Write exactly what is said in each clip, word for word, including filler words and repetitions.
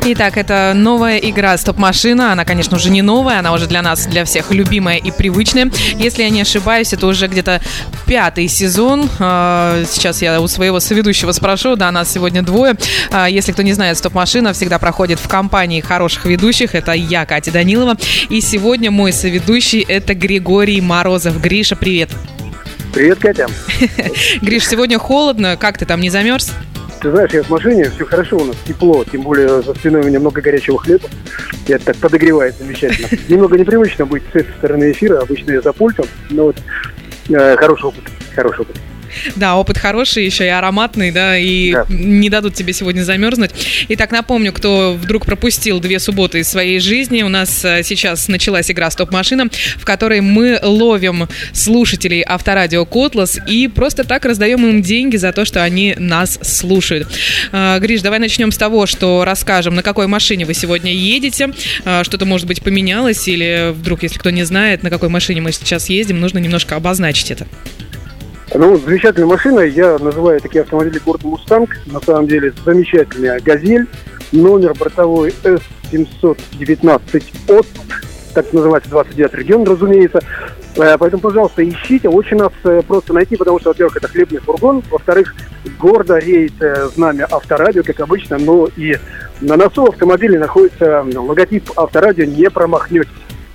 Итак, это новая игра «Стоп-машина». Она, конечно, уже не новая, она уже для нас, для всех любимая и привычная. Если я не ошибаюсь, это уже где-то пятый сезон. Сейчас я у своего соведущего спрошу, да, нас сегодня двое. Если кто не знает, «Стоп-машина» всегда проходит в компании хороших ведущих. Это я, Катя Данилова. И сегодня мой соведущий — это Григорий Морозов. Гриша, привет. Привет, Катя. Гриш, сегодня холодно. Как ты там, не замерз? Ты знаешь, я в машине, все хорошо, у нас тепло, тем более за спиной у меня много горячего хлеба. И это так подогревает замечательно. Немного непривычно быть с этой стороны эфира, обычно я за пультом, но вот э, хороший опыт, хороший опыт. Да, опыт хороший, еще и ароматный, да, и да. Не дадут тебе сегодня замерзнуть. Итак, напомню, кто вдруг пропустил две субботы из своей жизни, у нас сейчас началась игра «Стоп-машина», в которой мы ловим слушателей авторадио «Котлас» и просто так раздаем им деньги за то, что они нас слушают. Гриш, давай начнем с того, что расскажем, на какой машине вы сегодня едете, что-то, может быть, поменялось, или вдруг, если кто не знает, на какой машине мы сейчас едем, нужно немножко обозначить это. Ну, замечательная машина, я называю такие автомобили город «Мустанг», на самом деле замечательная «Газель», номер бортовой эс семьсот девятнадцать от, так называется, двадцать девятый регион, разумеется. Поэтому, пожалуйста, ищите, очень нас просто найти, потому что, во-первых, это хлебный фургон, во-вторых, гордо реет знамя Авторадио, как обычно, но и на носу автомобиля находится логотип Авторадио, не промахнетесь.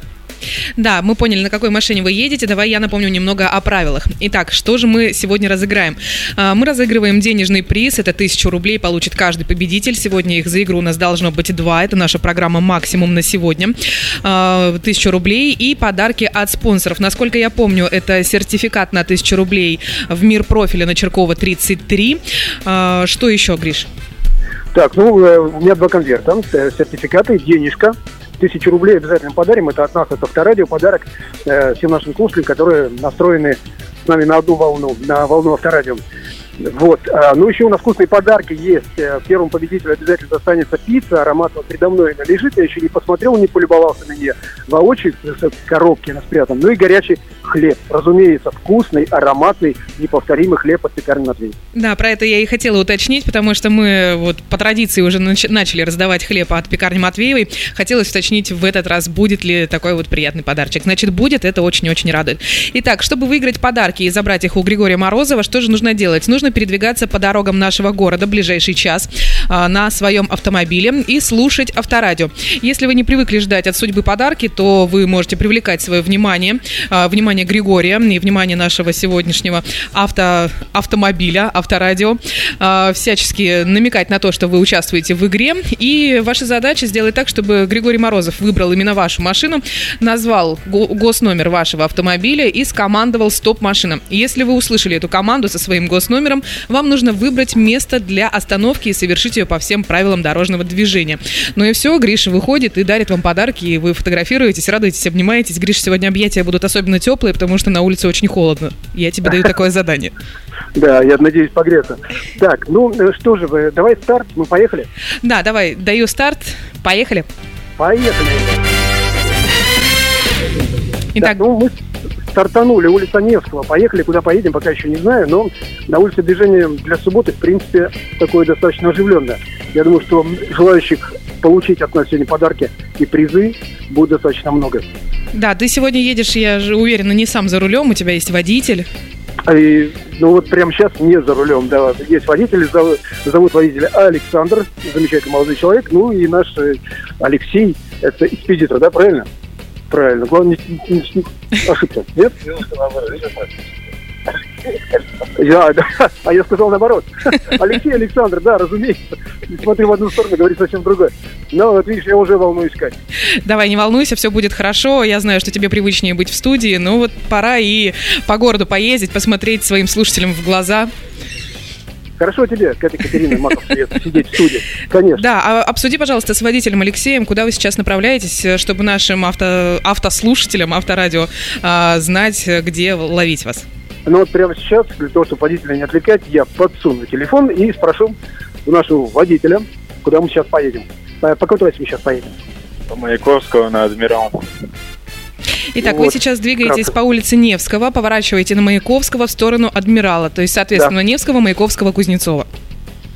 Да, мы поняли, на какой машине вы едете. Давай я напомню немного о правилах. Итак, что же мы сегодня разыграем? Мы разыгрываем денежный приз. Это тысячу рублей получит каждый победитель. Сегодня их за игру у нас должно быть два. Это наша программа «Максимум» на сегодня. Тысячу рублей и подарки от спонсоров. Насколько я помню, это сертификат на тысячу рублей в «Мир профиля» на Черкова тридцать три. Что еще, Гриш? Так, ну, у меня два конверта. Сертификаты, денежка. Тысячу рублей обязательно подарим. Это от нас, от Авторадио. Подарок э, всем нашим слушателям, которые настроены с нами на одну волну, на волну Авторадио. Вот. А, ну, еще у нас вкусные подарки есть. Первому победителю обязательно достанется пицца. Аромат вот передо мной она лежит. Я еще не посмотрел, не полюбовался на нее воочию. В коробке она спрятана. Ну и горячий хлеб. Разумеется, вкусный, ароматный, неповторимый хлеб от пекарни Матвей. Да, про это я и хотела уточнить, потому что мы вот по традиции уже нач- начали раздавать хлеб от пекарни Матвеевой. Хотелось уточнить в этот раз, будет ли такой вот приятный подарочек. Значит, будет, это очень-очень радует. Итак, чтобы выиграть подарки и забрать их у Григория Морозова, что же нужно делать? Нужно передвигаться по дорогам нашего города ближайший час а, на своем автомобиле и слушать Авторадио. Если вы не привыкли ждать от судьбы подарки, то вы можете привлекать свое внимание, а, внимание Григория и внимание нашего сегодняшнего авто, автомобиля, Авторадио, а, всячески намекать на то, что вы участвуете в игре. И ваша задача сделать так, чтобы Григорий Морозов выбрал именно вашу машину, назвал го- госномер вашего автомобиля и скомандовал «Стоп-машина». Если вы услышали эту команду со своим госномером, вам нужно выбрать место для остановки и совершить ее по всем правилам дорожного движения. Ну и все, Гриша выходит и дарит вам подарки, и вы фотографируетесь, радуетесь, обнимаетесь. Гриша, сегодня объятия будут особенно теплые, потому что на улице очень холодно. Я тебе даю такое задание. Да, я надеюсь погреться. Так, ну что же вы, давай старт, мы поехали? Да, давай, даю старт, поехали. Поехали. Итак, так, ну мы стартанули, улица Невского. Поехали, куда поедем, пока еще не знаю, но на улице движение для субботы, в принципе, такое достаточно оживленное. Я думаю, что желающих получить от нас сегодня подарки и призы будет достаточно много. Да, ты сегодня едешь, я же уверена, не сам за рулем, у тебя есть водитель. И, ну вот прямо сейчас не за рулем, да, есть водитель, зовут, зовут водителя Александр, замечательный молодой человек, ну и наш Алексей, это экспедитор, да, правильно? Правильно, главное не, не, не ошибся, нет? Я, да, а я сказал наоборот. Алексей, Александр, да, разумеется. Не смотри в одну сторону, говорит совсем другое. Но вот видишь, я уже волнуюсь, Кать. Давай, не волнуйся, все будет хорошо. Я знаю, что тебе привычнее быть в студии, но вот пора и по городу поездить, посмотреть своим слушателям в глаза. Хорошо тебе, Катя Катерина Маков, сидеть в студии, конечно. Да, а обсуди, пожалуйста, с водителем Алексеем, куда вы сейчас направляетесь, чтобы нашим авто, автослушателям, авторадио, а, знать, где ловить вас. Ну вот прямо сейчас, для того, чтобы водителя не отвлекать, я подсуну телефон и спрошу у нашего водителя, куда мы сейчас поедем. По какой трассе мы сейчас поедем? По Маяковского на Адмирал. Итак, вот, вы сейчас двигаетесь кратко. по улице Невского, поворачиваете на Маяковского в сторону Адмирала, то есть, соответственно, да. Невского, Маяковского, Кузнецова.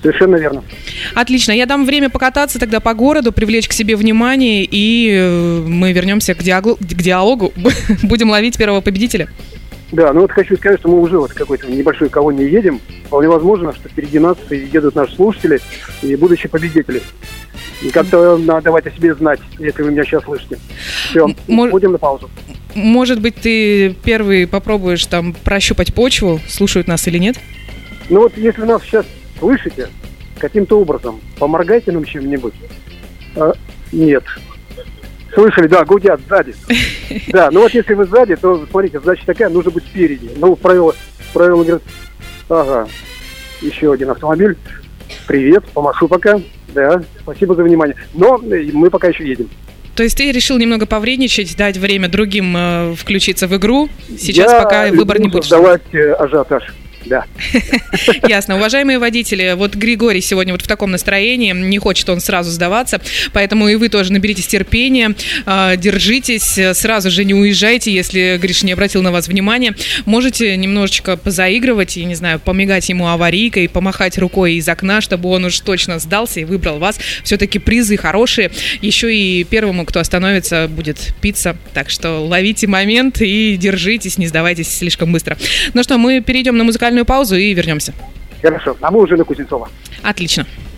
Совершенно верно. Отлично. Я дам время покататься тогда по городу, привлечь к себе внимание, и мы вернемся к диалогу. К диалогу. Будем ловить первого победителя. Да, ну вот хочу сказать, что мы уже вот какой-то небольшой колонии едем. Вполне возможно, что впереди нас едут наши слушатели и будущие победители. И как-то надо давать о себе знать, если вы меня сейчас слышите. Все, Мож... будем на паузу. Может быть, ты первый попробуешь там прощупать почву, слушают нас или нет? Ну вот, если нас сейчас слышите, каким-то образом, поморгайте нам чем-нибудь. А, нет. Слышали, да, гудят сзади. Да, ну вот если вы сзади, то, смотрите, задача такая, нужно быть спереди. Ну, правило, правило говорит, ага, еще один автомобиль. Привет, помашу пока. Да, спасибо за внимание. Но мы пока еще едем. То есть ты решил немного повредничать, дать время другим э, включиться в игру? Сейчас Я пока выбор не будет. Давать э, ажиотаж. Да. Ясно. Уважаемые водители, вот Григорий сегодня вот в таком настроении, не хочет он сразу сдаваться, поэтому и вы тоже наберитесь терпения, держитесь, сразу же не уезжайте, если Гриша не обратил на вас внимания. Можете немножечко позаигрывать, и, не знаю, помигать ему аварийкой, помахать рукой из окна, чтобы он уж точно сдался и выбрал вас. Все-таки призы хорошие. Еще и первому, кто остановится, будет пицца. Так что ловите момент и держитесь, не сдавайтесь слишком быстро. Ну что, мы перейдем на музыкальную паузу и вернемся. Хорошо, а мы уже на Кузнецова. Отлично.